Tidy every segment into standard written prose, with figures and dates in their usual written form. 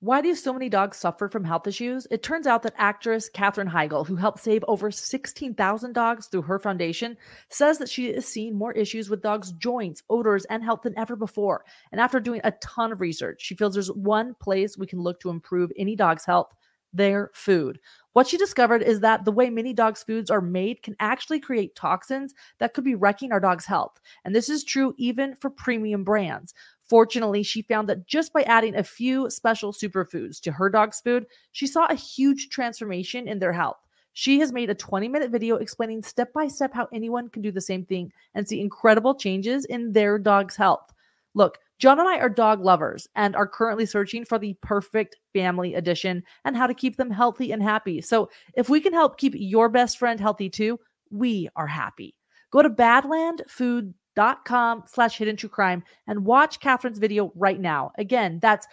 Why do so many dogs suffer from health issues? It turns out that actress Katherine Heigl, who helped save over 16,000 dogs through her foundation, says that she is seeing more issues with dogs' joints, odors, and health than ever before. And after doing a ton of research, she feels there's one place we can look to improve any dog's health: their food. What she discovered is that the way many dogs' foods are made can actually create toxins that could be wrecking our dog's health. And this is true even for premium brands. Fortunately, she found that just by adding a few special superfoods to her dog's food, she saw a huge transformation in their health. She has made a 20-minute video explaining step by step how anyone can do the same thing and see incredible changes in their dog's health. Look, John and I are dog lovers and are currently searching for the perfect family edition and how to keep them healthy and happy. So if we can help keep your best friend healthy too, we are happy. Go to badlandfood.com/hidden true crime and watch Catherine's video right now. Again, that's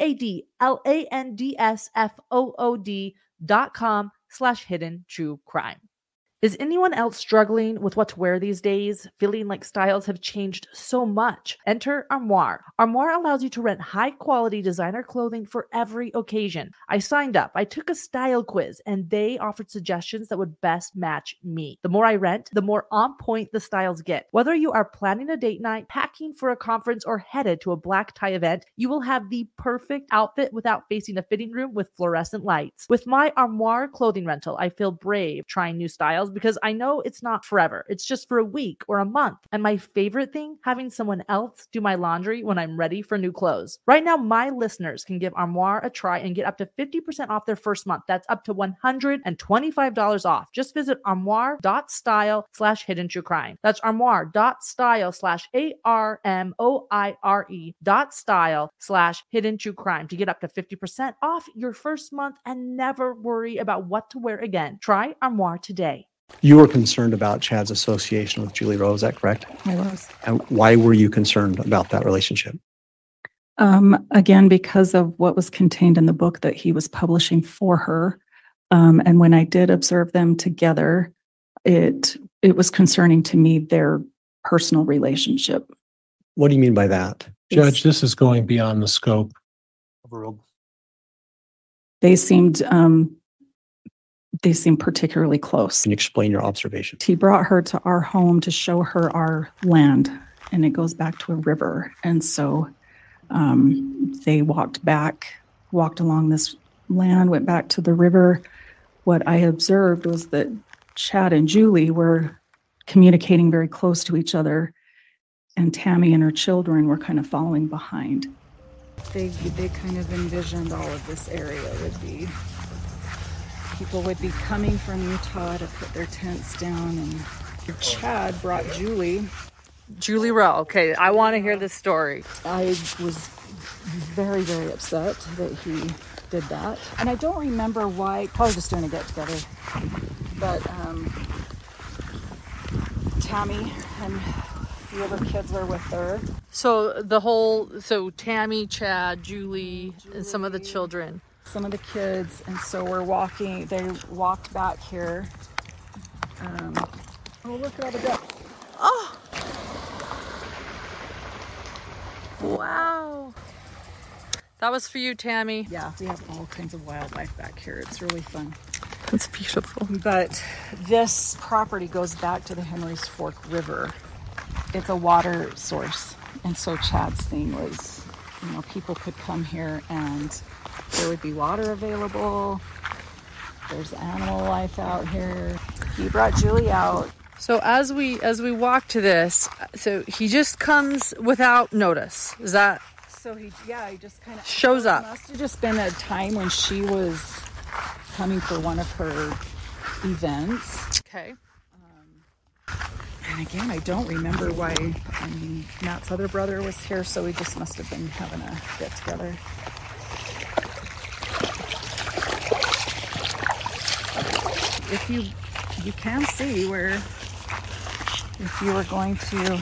badlandsfood.com/hidden true crime. Is anyone else struggling with what to wear these days, feeling like styles have changed so much? Enter Armoire. Armoire allows you to rent high-quality designer clothing for every occasion. I signed up, I took a style quiz, and they offered suggestions that would best match me. The more I rent, the more on point the styles get. Whether you are planning a date night, packing for a conference, or headed to a black tie event, you will have the perfect outfit without facing a fitting room with fluorescent lights. With my Armoire clothing rental, I feel brave trying new styles because I know it's not forever. It's just for a week or a month. And my favorite thing, having someone else do my laundry when I'm ready for new clothes. Right now, my listeners can give Armoire a try and get up to 50% off their first month. That's up to $125 off. Just visit armoire.style/hidden true crime. That's armoire.style/ARMOIRE.style/hidden true crime to get up to 50% off your first month and never worry about what to wear again. Try Armoire today. You were concerned about Chad's association with Julie Rowe, is that correct? I was. And why were you concerned about that relationship? Again, because of what was contained in the book that he was publishing for her. And when I did observe them together, it was concerning to me, their personal relationship. What do you mean by that? Judge, this is going beyond the scope of a real. They seemed particularly close. Can you explain your observation? He brought her to our home to show her our land, and it goes back to a river. And so they walked along this land, went back to the river. What I observed was that Chad and Julie were communicating very close to each other, and Tammy and her children were kind of following behind. They kind of envisioned all of this area would be, people would be coming from Utah to put their tents down, and Chad brought Julie Rowe. Okay, I want to hear this story. I was very, very upset that he did that. And I don't remember why, probably just doing a get together. But Tammy and a few of her kids were with her. So Tammy, Chad, Julie, and some of the children. Some of the kids, and so they walked back here. Look at all the ducks. Oh! Wow. That was for you, Tammy. Yeah, we have all kinds of wildlife back here. It's really fun. It's beautiful. But this property goes back to the Henry's Fork River. It's a water source. And so Chad's thing was, people could come here and there would be water available. There's animal life out here. He brought Julie out. So as we walk to this, so he just comes without notice. Is that? So he just kind of shows up. It must have just been a time when she was coming for one of her events. Okay. And again, I don't remember why. Matt's other brother was here, so we just must have been having a get together. If you can see where, if you were going to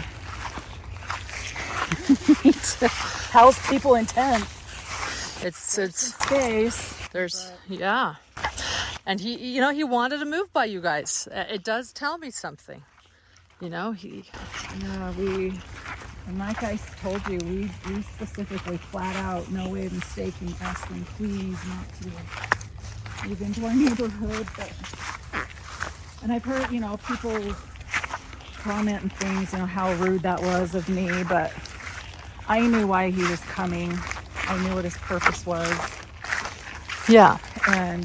house people in tents, it's space. And he wanted to move by you guys. It does tell me something. And like I told you, we specifically flat out, no way of mistaking, asked them please not to move into our neighborhood. And I've heard, people comment and things, how rude that was of me, but I knew why he was coming. I knew what his purpose was. Yeah. And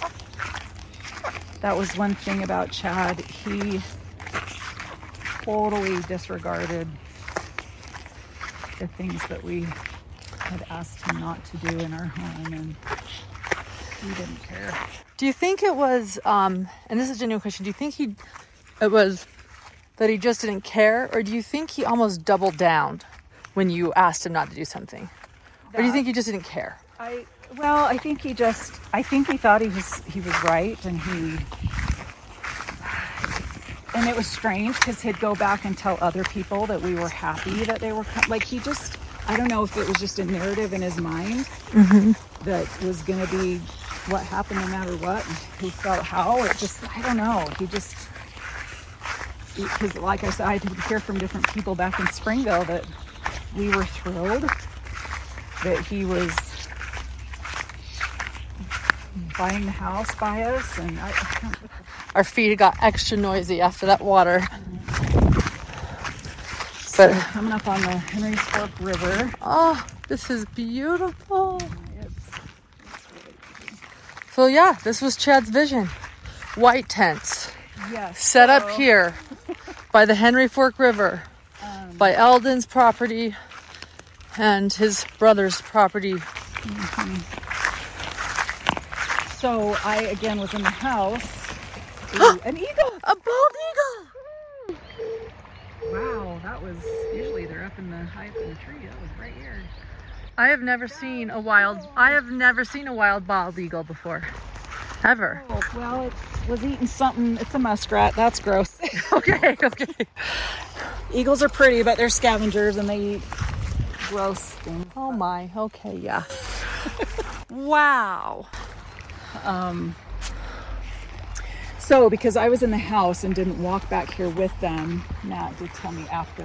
that was one thing about Chad. He totally disregarded the things that we had asked him not to do in our home, and he didn't care. Do you think it was, and this is a genuine question, do you think it was that he just didn't care, or do you think he almost doubled down when you asked him not to do something? Or do you think he just didn't care? I think he thought he was right, and it was strange because he'd go back and tell other people that we were happy that they were I don't know if it was just a narrative in his mind that was going to be what happened no matter what, and who felt how. I don't know. Because like I said, I did hear from different people back in Springville that we were thrilled that he was buying the house by us, and Our feet got extra noisy after that water. So coming up on the Henry's Fork River. Oh, this is beautiful. It's really pretty. So yeah, this was Chad's vision. White tents. Yes. Set up here by the Henry Fork River, by Eldon's property and his brother's property. So I again was in the house. Ooh, an eagle! A bald eagle! Wow, that was usually they're up in the high up in the tree. That was right here. I have never seen a wild bald eagle before. Ever. Oh, well, it was eating something. It's a muskrat. That's gross. Okay. Eagles are pretty, but they're scavengers and they eat gross things. Oh my. Okay, yeah. Wow. So because I was in the house and didn't walk back here with them, Matt did tell me after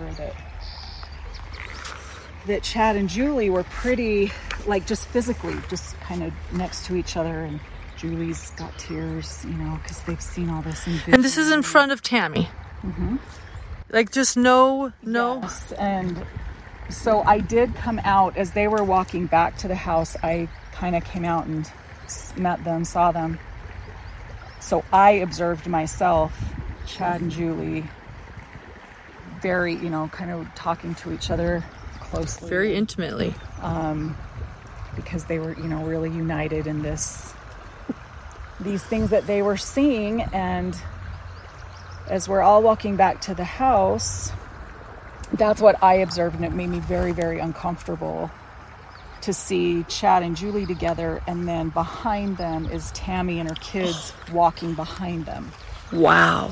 that Chad and Julie were pretty, just physically, just kind of next to each other, and Julie's got tears, because they've seen all this in vision. And this is in front of Tammy. Just no. Yes. And so I did come out as they were walking back to the house. I kind of came out and met them, saw them. So I observed myself, Chad and Julie, very, kind of talking to each other closely. Very intimately. Because they were, really united in these things that they were seeing. And as we're all walking back to the house, that's what I observed, and it made me very, very uncomfortable to see Chad and Julie together, and then behind them is Tammy and her kids walking behind them. Wow.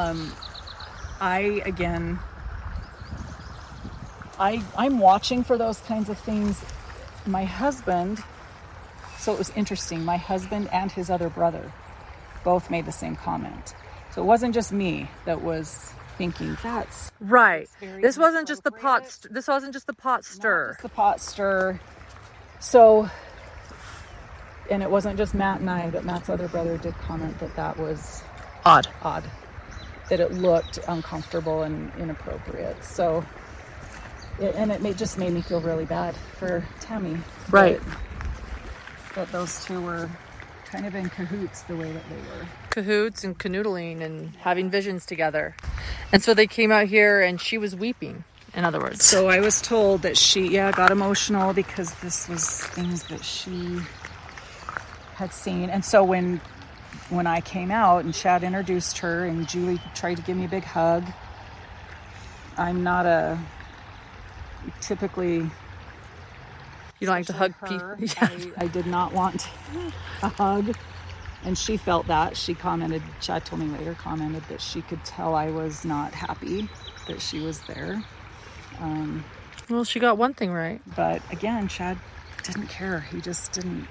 I'm watching for those kinds of things. My husband, so it was interesting, my husband and his other brother both made the same comment. So it wasn't just me that was thinking that's right. This wasn't just the pot stir. Not just the pot stir. So, and it wasn't just Matt and I, but Matt's other brother did comment that was odd. That it looked uncomfortable and inappropriate. So, it just made me feel really bad for Tammy. Right. That those two were kind of in cahoots the way that they were. Cahoots and canoodling and having visions together. And so they came out here and she was weeping, in other words. So I was told that she, got emotional because this was things that she had seen. And so when I came out and Chad introduced her and Julie tried to give me a big hug, I'm not typically... You don't like to hug her. people? Yeah. I did not want a hug. And she felt that. She commented, Chad told me later, that she could tell I was not happy that she was there. Well, she got one thing right. But again, Chad didn't care. He didn't.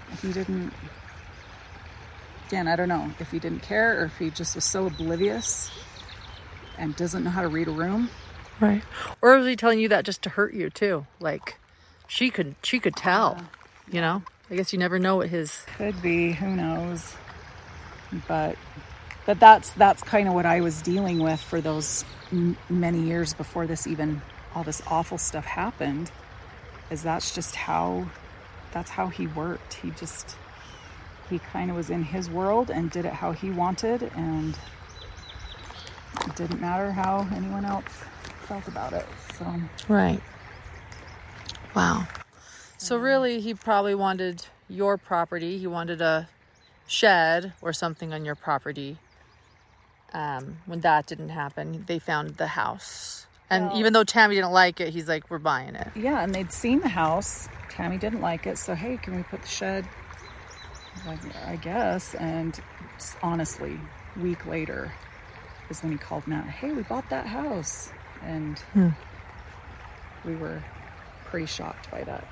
Again, I don't know if he didn't care or if he just was so oblivious and doesn't know how to read a room. Right. Or was he telling you that just to hurt you too? Like she could tell, you know? I guess you never know what his... Could be, who knows? But that's kind of what I was dealing with for those many years before this, even all this awful stuff happened, is that's how he worked. He kind of was in his world and did it how he wanted, and it didn't matter how anyone else felt about it. So Right. Wow. So really, he probably wanted your property. He wanted a shed or something on your property. When that didn't happen, they found the house. And even though Tammy didn't like it, he's like, we're buying it. yeah, and they'd seen the house. Tammy didn't like it, so hey, can we put the shed? Like, I guess. And honestly, a week later is when he called Matt. Hey, we bought that house, and we were pretty shocked by that.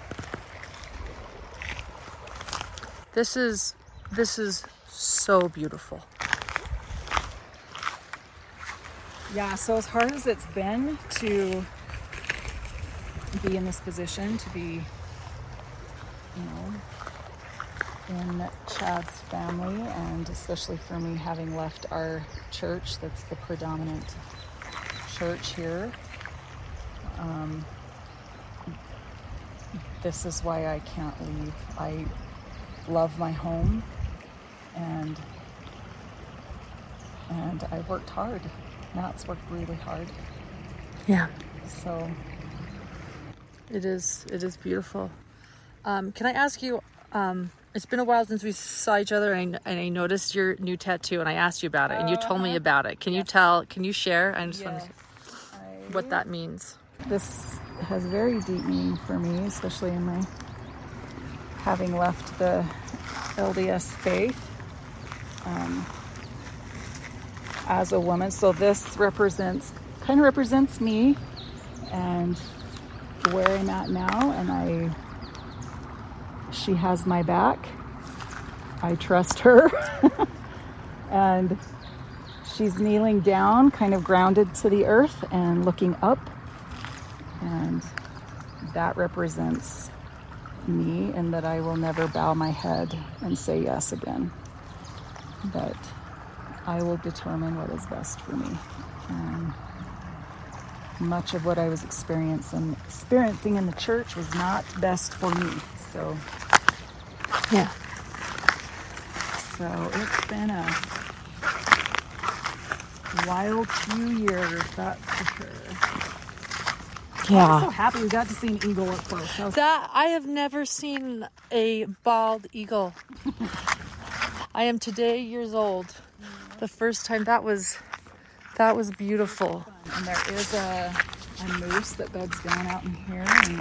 This is so beautiful. Yeah, so as hard as it's been to be in this position, to be, in Chad's family, and especially for me having left our church, that's the predominant church here, this is why I can't leave. I love my home, and I've worked hard. Matt's worked really hard. Yeah. So It is beautiful. Can I ask you, it's been a while since we saw each other, and I noticed your new tattoo, and I asked you about it, and you told me about it. Can you share? I just want to see what that means. this has very deep meaning for me, especially in my having left the LDS faith as a woman. So this kind of represents me and where I'm at now, and she has my back. I trust her. And she's kneeling down, kind of grounded to the earth and looking up. And that represents me, and that I will never bow my head and say yes again. But I will determine what is best for me. Much of what I was experiencing in the church was not best for me. So Yeah. So it's been a wild few years, that's for sure. I'm so happy we got to see an eagle up close. I have never seen a bald eagle. I am today years old. The first time, that was beautiful. And there is a moose that beds down out in here. And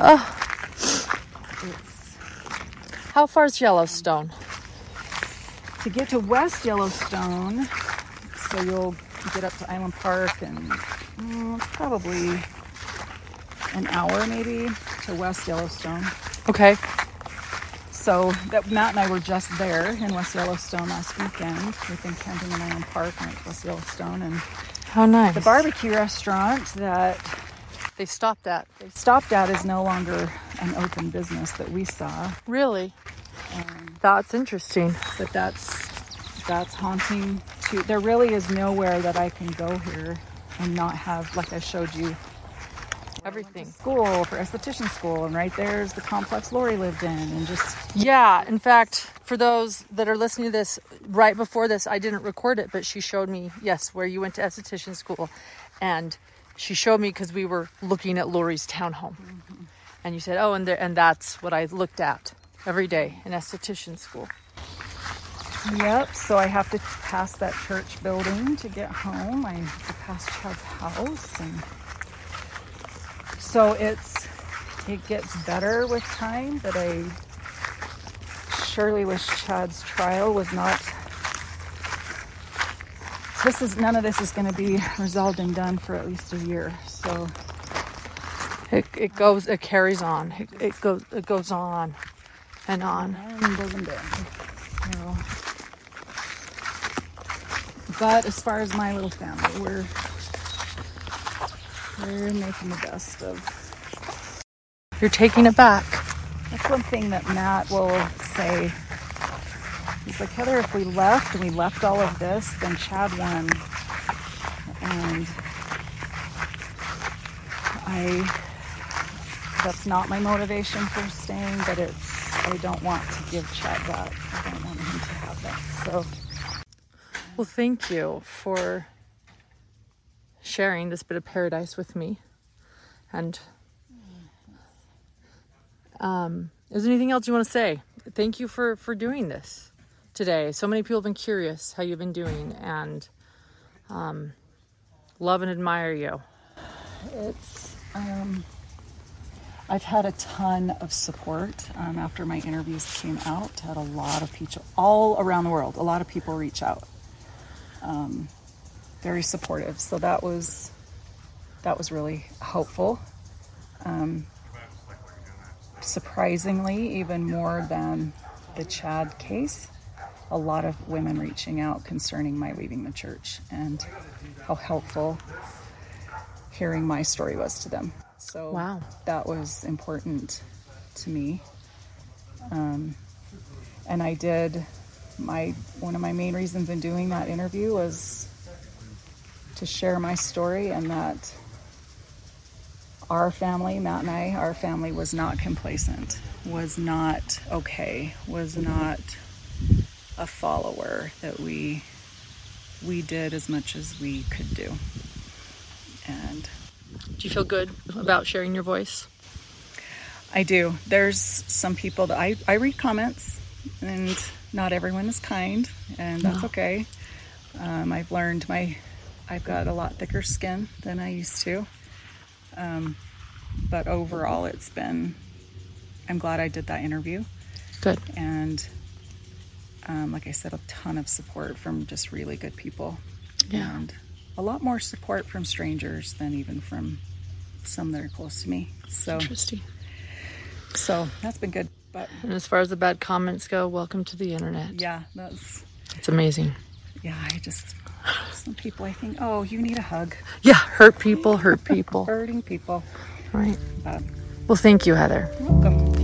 How far is Yellowstone? to get to West Yellowstone, so you'll get up to Island Park, and it's probably an hour maybe to West Yellowstone. Okay. So that Matt and I were just there in West Yellowstone last weekend. We've been camping in Island Park and at West Yellowstone, and How nice. the barbecue restaurant that They stopped at. they stopped at is no longer an open business that we saw. Really? That's interesting. But that's haunting too. There really is nowhere that I can go here and not have, like I showed you, Everything. school for esthetician school, and right there's the complex Lori lived in, and just Yeah, in fact, for those that are listening to this, right before this, I didn't record it, but she showed me, yes, where you went to esthetician school. And she showed me because we were looking at Lori's townhome. Mm-hmm. And you said, oh, and that's what I looked at every day in esthetician school. Yep, so I have to pass that church building to get home. I have to pass Chad's house, and so it gets better with time, but I surely wish Chad's trial was not. None of this is going to be resolved and done for at least a year. So it carries on. It goes on and on. And doesn't end. So, but as far as my little family, we're We're making the best of. You're taking it back. That's one thing that Matt will say. He's like, Heather, if we left and we left all of this, then Chad won. And that's not my motivation for staying, but I don't want to give Chad that. I don't want him to have that. So, Well, thank you for sharing this bit of paradise with me. And is there anything else you want to say? Thank you for doing this today. So many people have been curious how you've been doing, and love and admire you. it's, I've had a ton of support after my interviews came out. Had a lot of people all around the world. A lot of people reach out. Very supportive. So that was really hopeful. Surprisingly, even more than the Chad case, a lot of women reaching out concerning my leaving the church and how helpful hearing my story was to them. So Wow. That was important to me. And I did one of my main reasons in doing that interview was to share my story, and that our family, Matt and I, our family was not complacent, was not okay, was not a follower, that we did as much as we could do. And Do you feel good about sharing your voice? I do. There's some people that I read comments, and not everyone is kind, and that's okay. I've learned I've got a lot thicker skin than I used to. But overall, I'm glad I did that interview. Good. And like I said, a ton of support from just really good people. Yeah. And a lot more support from strangers than even from some that are close to me. So Interesting. So that's been good. But And as far as the bad comments go, welcome to the internet. yeah, It's amazing. some people, I think, oh, you need a hug. Yeah, hurt people. Hurting people. Right. But Well, thank you, Heather. you're welcome.